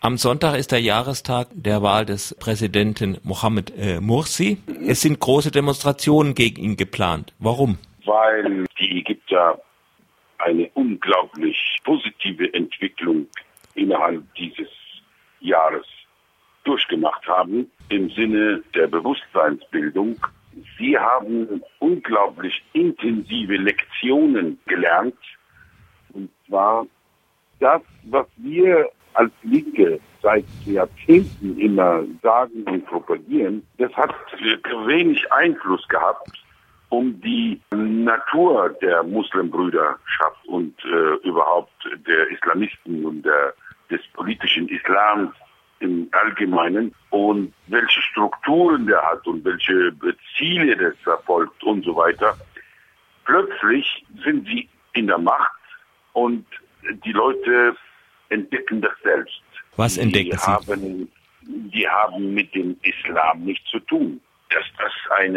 Am Sonntag ist der Jahrestag der Wahl des Präsidenten Mohamed Morsi. Es sind große Demonstrationen gegen ihn geplant. Warum? Weil die Ägypter eine unglaublich positive Entwicklung innerhalb dieses Jahres durchgemacht haben, im Sinne der Bewusstseinsbildung. Sie haben unglaublich intensive Lektionen gelernt. Und zwar das, was wir als Linke seit Jahrzehnten immer sagen und propagieren, das hat wenig Einfluss gehabt, um die Natur der Muslimbrüderschaft und überhaupt der Islamisten und des politischen Islams im Allgemeinen und welche Strukturen der hat und welche Ziele das verfolgt und so weiter. Plötzlich sind sie in der Macht und die Leute entdecken das selbst. Was entdecken sie? Die haben mit dem Islam nichts zu tun. Dass das ein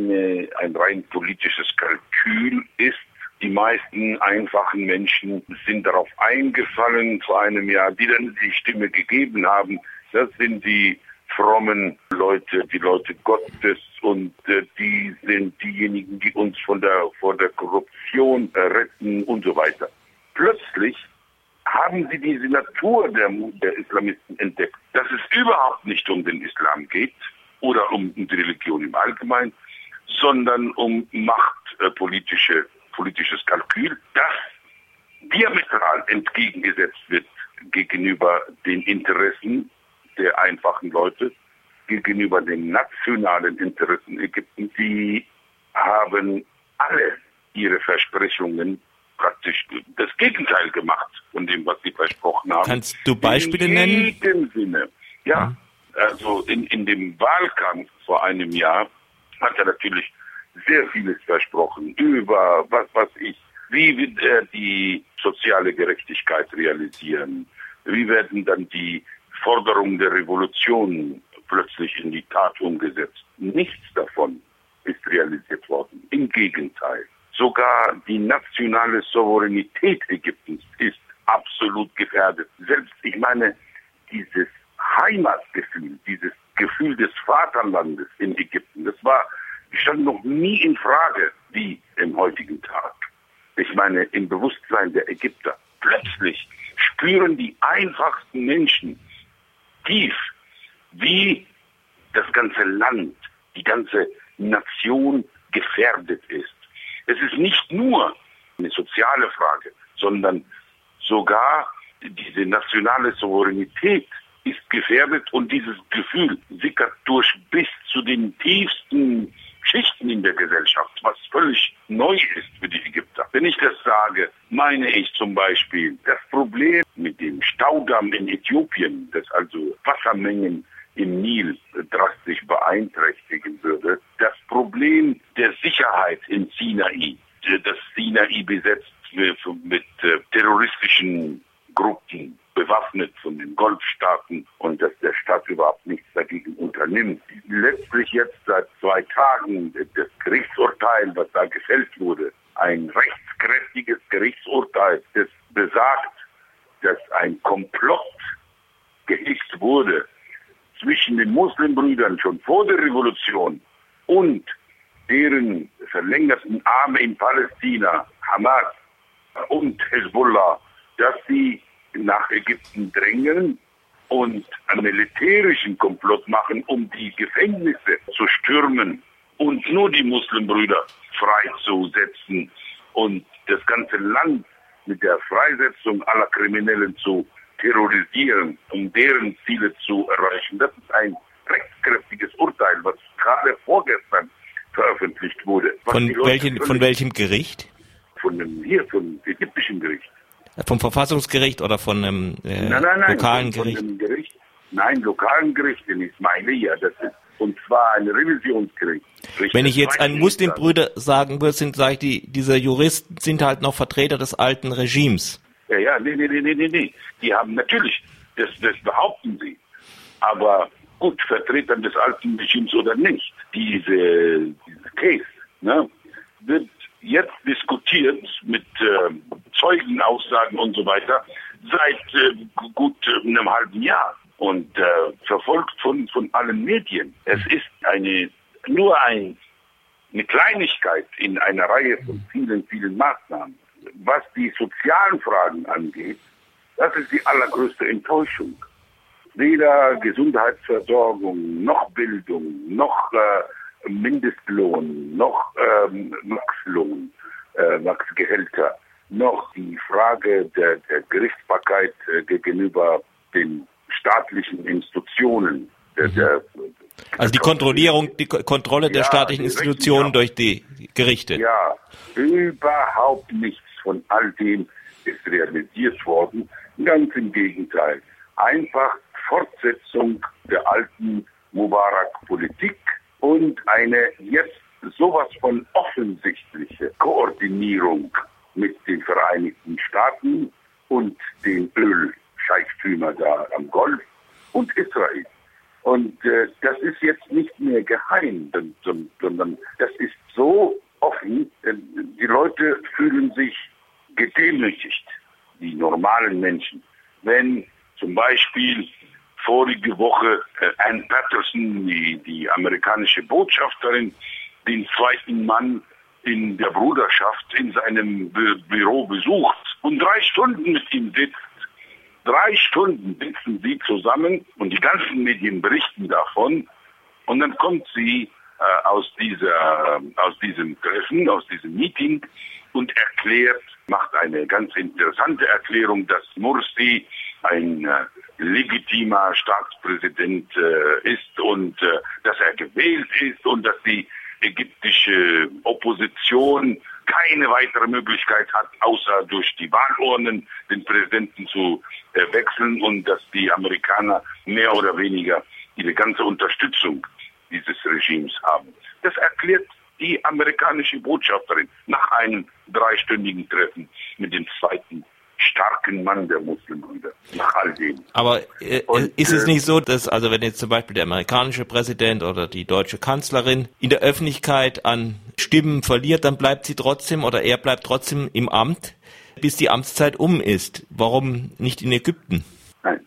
rein politisches Kalkül ist. Die meisten einfachen Menschen sind darauf eingefallen vor einem Jahr, die dann die Stimme gegeben haben. Das sind die frommen Leute, die Leute Gottes und die sind diejenigen, die uns vor der Korruption retten und so weiter. Plötzlich haben sie diese Natur der Islamisten entdeckt, dass es überhaupt nicht um den Islam geht oder um die Religion im Allgemeinen, sondern um politisches Kalkül, das diametral entgegengesetzt wird gegenüber den Interessen der einfachen Leute, gegenüber den nationalen Interessen Ägyptens. Die haben alle ihre Versprechungen praktisch das Gegenteil gemacht von dem, was sie versprochen haben. Kannst du Beispiele nennen? In jedem Sinne. Ja, also in dem Wahlkampf vor einem Jahr hat er natürlich sehr vieles versprochen über, wie wird er die soziale Gerechtigkeit realisieren? Wie werden dann die Forderungen der Revolution plötzlich in die Tat umgesetzt? Nichts davon ist realisiert worden. Im Gegenteil. Sogar die nationale Souveränität Ägyptens ist absolut gefährdet. Selbst, ich meine, dieses Heimatgefühl, dieses Gefühl des Vaterlandes in Ägypten, das stand noch nie in Frage wie im heutigen Tag. Ich meine, im Bewusstsein der Ägypter. Plötzlich spüren die einfachsten Menschen tief, wie das ganze Land, die ganze Nation gefährdet ist. Es ist nicht nur eine soziale Frage, sondern sogar diese nationale Souveränität ist gefährdet und dieses Gefühl sickert durch bis zu den tiefsten Schichten in der Gesellschaft, was völlig neu ist für die Ägypter. Wenn ich das sage, meine ich zum Beispiel das Problem mit dem Staudamm in Äthiopien, das also Wassermengen im Nil drastisch beeinträchtigen würde. Das Problem der Sicherheit in Sinai, das Sinai besetzt mit terroristischen Gruppen, bewaffnet von den Golfstaaten und dass der Staat überhaupt nichts dagegen unternimmt. Letztlich jetzt seit 2 Tagen das Gerichtsurteil, was da gefällt wurde, ein rechtskräftiges Gerichtsurteil, das besagt, dass ein Komplott gehegt wurde zwischen den Muslimbrüdern schon vor der Revolution und deren verlängerten Arme in Palästina, Hamas und Hezbollah, dass sie nach Ägypten drängen und einen militärischen Komplott machen, um die Gefängnisse zu stürmen und nur die Muslimbrüder freizusetzen und das ganze Land mit der Freisetzung aller Kriminellen zu terrorisieren, um deren Ziele zu erreichen. Das ist ein rechtskräftiges Urteil, was gerade vorgestern veröffentlicht wurde. Von welchem Gericht? Von dem ägyptischen Gericht. Vom Verfassungsgericht oder von einem lokalen Gericht? Von dem Gericht? Nein, lokalen Gericht in Ismailia. Das ist, und zwar ein Revisionsgericht. Wenn ich jetzt einen Muslimbrüder sagen würde, diese Juristen sind halt noch Vertreter des alten Regimes. Ja, nee. Die haben natürlich, das behaupten sie. Aber gut, Vertretern des alten Regimes oder nicht, diese Case, wird jetzt diskutiert mit Zeugenaussagen und so weiter seit gut einem halben Jahr. und verfolgt von allen Medien. Es ist eine Kleinigkeit in einer Reihe von vielen, vielen Maßnahmen. Was die sozialen Fragen angeht, das ist die allergrößte Enttäuschung. Weder Gesundheitsversorgung, noch Bildung, noch Mindestlohn, noch Maxlohn, Maxgehälter, noch die Frage der Gerichtsbarkeit gegenüber den staatlichen Institutionen. Also die Kontrolle der staatlichen Institutionen durch die Gerichte. Ja, überhaupt nichts von all dem ist realisiert worden. Ganz im Gegenteil. Einfach Fortsetzung der alten Mubarak-Politik und eine jetzt sowas von offensichtliche Koordinierung mit den Vereinigten Staaten und den Ölscheichtümer da am Golf und Israel. Und das ist jetzt nicht mehr geheim, sondern das ist so offen. Die Leute fühlen sich gedemütigt, die normalen Menschen. Wenn zum Beispiel vorige Woche Ann Patterson, die amerikanische Botschafterin, den zweiten Mann in der Bruderschaft in seinem Büro besucht und 3 Stunden mit ihm sitzt. 3 Stunden sitzen sie zusammen und die ganzen Medien berichten davon. Und dann kommt sie aus diesem Treffen, aus diesem Meeting und macht eine ganz interessante Erklärung, dass Morsi ein legitimer Staatspräsident ist und dass er gewählt ist und dass die ägyptische Opposition keine weitere Möglichkeit hat, außer durch die Wahlurnen den Präsidenten zu wechseln und dass die Amerikaner mehr oder weniger ihre ganze Unterstützung dieses Regimes haben. Das erklärt die amerikanische Botschafterin nach einem 3-stündigen Treffen mit dem zweiten starken Mann der Muslimbrüder, nach all dem. Aber ist es nicht so, dass, also wenn jetzt zum Beispiel der amerikanische Präsident oder die deutsche Kanzlerin in der Öffentlichkeit an Stimmen verliert, dann bleibt sie trotzdem oder er bleibt trotzdem im Amt, bis die Amtszeit ist? Warum nicht in Ägypten? Nein,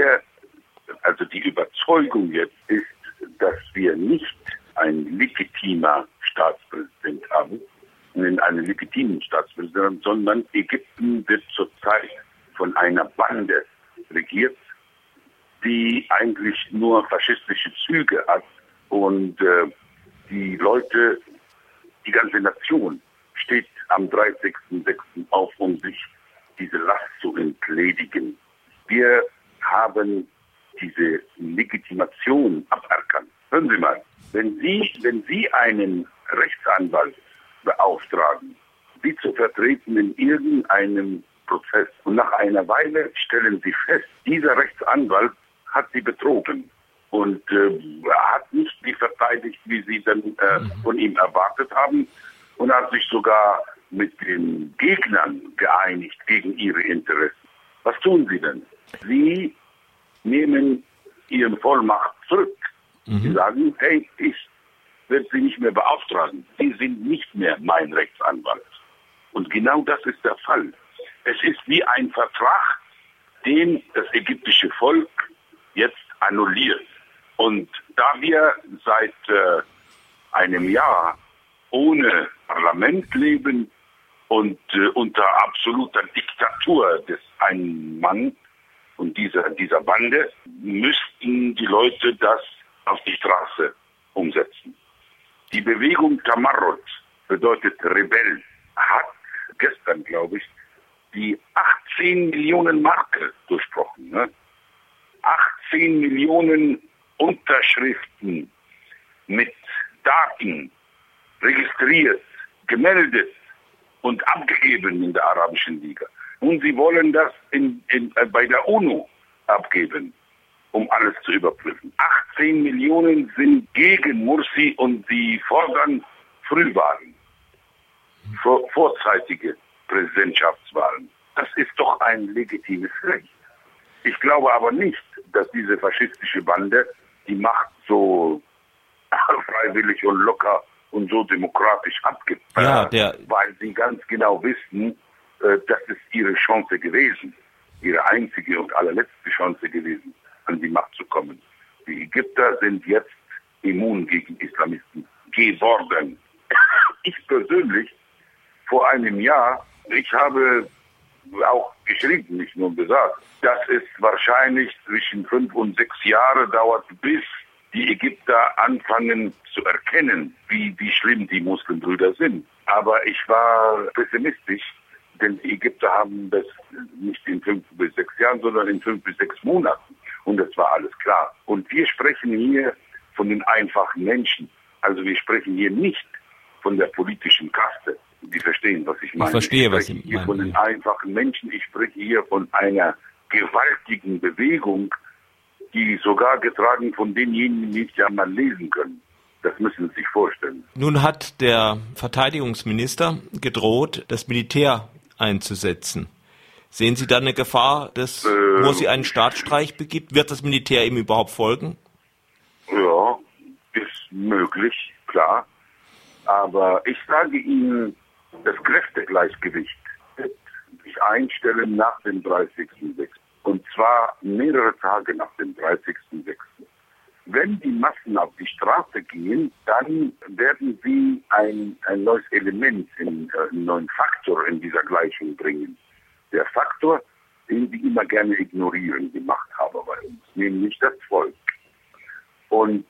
also die Überzeugung jetzt ist, dass wir nicht ein legitimer Staatspräsident haben, einen legitimen Staatspräsidenten, sondern Ägypten wird zurzeit von einer Bande regiert, die eigentlich nur faschistische Züge hat und die Leute, die ganze Nation steht am 30.06. auf, um sich diese Last zu entledigen. Wir haben diese Legitimation aberkannt. Hören Sie mal, wenn Sie einen Rechtsanwalt beauftragen, Sie zu vertreten in irgendeinem Prozess und nach einer Weile stellen Sie fest, dieser Rechtsanwalt hat Sie betrogen und hat nicht die verteidigt, wie Sie dann von ihm erwartet haben und hat sich sogar mit den Gegnern geeinigt gegen Ihre Interessen. Was tun Sie denn? Sie nehmen Ihren Vollmacht zurück. Sie sagen, hey, ich werde Sie nicht mehr beauftragen. Sie sind nicht mehr mein Rechtsanwalt. Und genau das ist der Fall. Es ist wie ein Vertrag, den das ägyptische Volk jetzt annulliert. Und da wir seit einem Jahr ohne Parlament leben und unter absoluter Diktatur des einen Mann und dieser Bande, müssten die Leute das auf die Straße umsetzen. Die Bewegung Tamarrud, bedeutet Rebell, hat gestern, glaube ich, die 18 Millionen Marke durchbrochen. Ne? 18 Millionen Unterschriften mit Daten registriert, gemeldet und abgegeben in der Arabischen Liga. Und sie wollen das bei der UNO abgeben, um alles zu überprüfen. 18 Millionen sind gegen Morsi und sie fordern Frühwahlen, vorzeitige Präsidentschaftswahlen. Das ist doch ein legitimes Recht. Ich glaube aber nicht, dass diese faschistische Bande die Macht so freiwillig und locker und so demokratisch abgibt, weil sie ganz genau wissen, das ist ihre Chance gewesen, ihre einzige und allerletzte Chance gewesen, an die Macht Ägypter sind jetzt immun gegen Islamisten geworden. Ich persönlich, vor einem Jahr, ich habe auch geschrieben, nicht nur gesagt, dass es wahrscheinlich zwischen 5 und 6 Jahre dauert, bis die Ägypter anfangen zu erkennen, wie schlimm die Muslimbrüder sind. Aber ich war pessimistisch, denn die Ägypter haben das nicht in 5 bis 6 Jahren, sondern in 5 bis 6 Monaten. Und das war alles klar. Und wir sprechen hier von den einfachen Menschen. Also wir sprechen hier nicht von der politischen Kaste. Die verstehen, was ich meine. Ich verstehe, was Sie meinen. hier von den einfachen Menschen. Ich spreche hier von einer gewaltigen Bewegung, die sogar getragen von denjenigen, die nicht einmal lesen können. Das müssen Sie sich vorstellen. Nun hat der Verteidigungsminister gedroht, das Militär einzusetzen. Sehen Sie da eine Gefahr, dass Morsi einen Staatsstreich begibt? Wird das Militär ihm überhaupt folgen? Ja, ist möglich, klar. Aber ich sage Ihnen, das Kräftegleichgewicht wird sich einstellen nach dem 30.06. Und zwar mehrere Tage nach dem 30.06. Wenn die Massen auf die Straße gehen, dann werden sie ein neues Element, einen neuen Faktor in dieser Gleichung bringen. Der Faktor, den sie immer gerne ignorieren, die Machthaber bei uns, nämlich das Volk. Und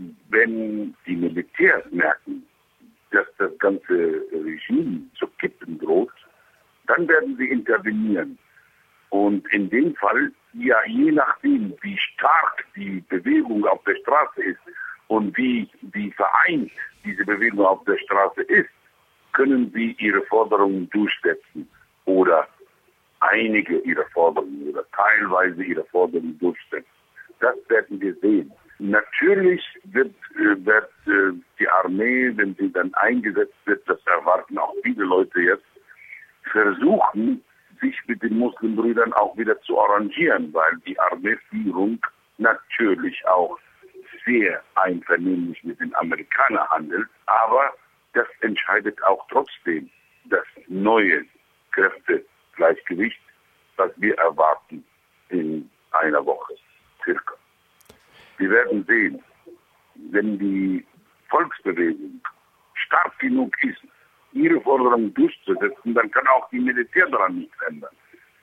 wenn die Militärs merken, dass das ganze Regime zu kippen droht, dann werden sie intervenieren. Und in dem Fall, ja, je nachdem, wie stark die Bewegung auf der Straße ist und wie vereint diese Bewegung auf der Straße ist, können sie ihre Forderungen durchsetzen oder einige ihrer Forderungen oder teilweise ihre Forderungen durchsetzen. Das werden wir sehen. Natürlich wird die Armee, wenn sie dann eingesetzt wird, das erwarten auch viele Leute jetzt, versuchen, sich mit den Muslimbrüdern auch wieder zu arrangieren, weil die Armeeführung natürlich auch sehr einvernehmlich mit den Amerikanern handelt. Aber das entscheidet auch trotzdem das neue Kräftegleichgewicht, was wir erwarten in einer Woche circa. Wir werden sehen, wenn die Volksbewegung stark genug ist, ihre Forderungen durchzusetzen, dann kann auch die Militär daran nichts ändern.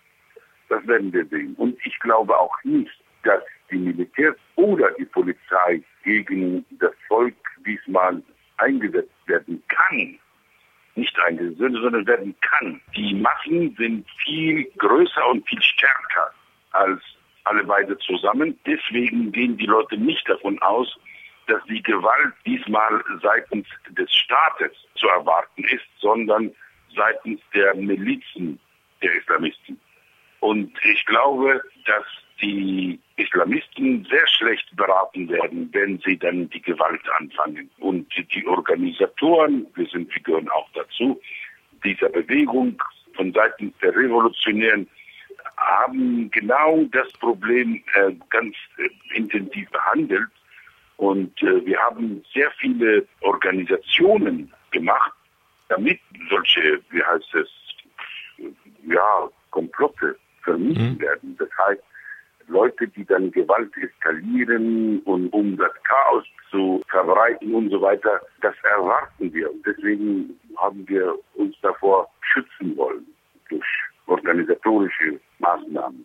Das werden wir sehen. Und ich glaube auch nicht, dass die Militärs oder die Polizei gegen das Volk diesmal eingesetzt werden kann. Nicht eingesetzt, sondern werden kann. Die Massen sind viel größer und viel stärker als alle beide zusammen. Deswegen gehen die Leute nicht davon aus, dass die Gewalt diesmal seitens des Staates zu erwarten ist, sondern seitens der Milizen der Islamisten. Und ich glaube, dass die Islamisten sehr schlecht beraten werden, wenn sie dann die Gewalt anfangen. Und die Organisatoren, wir gehören auch dazu, dieser Bewegung von seitens der Revolutionären, haben genau das Problem ganz intensiv behandelt. Und wir haben sehr viele Organisationen gemacht, damit solche, Komplotte vermieden werden. Das heißt, Leute, die dann Gewalt eskalieren und um das Chaos zu verbreiten und so weiter, das erwarten wir. Und deswegen haben wir uns davor schützen wollen durch organisatorische Maßnahmen.